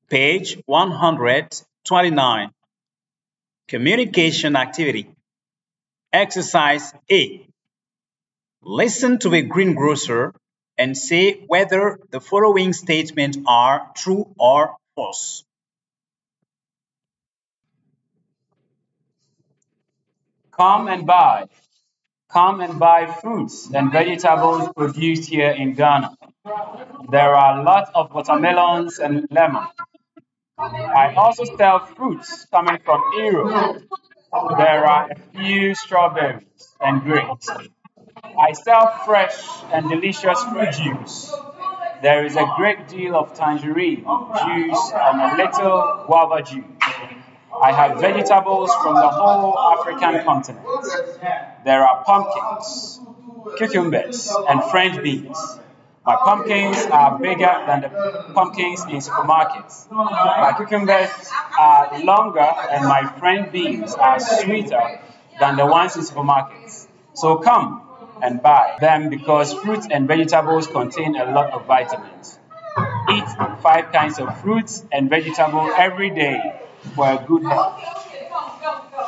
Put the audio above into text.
Page 129. Communication activity. Exercise A. Listen to a greengrocer and say whether the following statements are true or false. Come and buy. Come and buy fruits and vegetables produced here in Ghana. There are lots of watermelons and lemons. I also sell fruits coming from Europe. There are a few strawberries and grapes. I sell fresh and delicious fruit juice. There is a great deal of tangerine juice and a little guava juice. I have vegetables from the whole African continent. There are pumpkins, cucumbers, and French beans. My pumpkins are bigger than the pumpkins in supermarkets. My cucumbers are longer, and my French beans are sweeter than the ones in supermarkets. So come and buy them because fruits and vegetables contain a lot of vitamins. Eat 5 kinds of fruits and vegetables every day for a good health.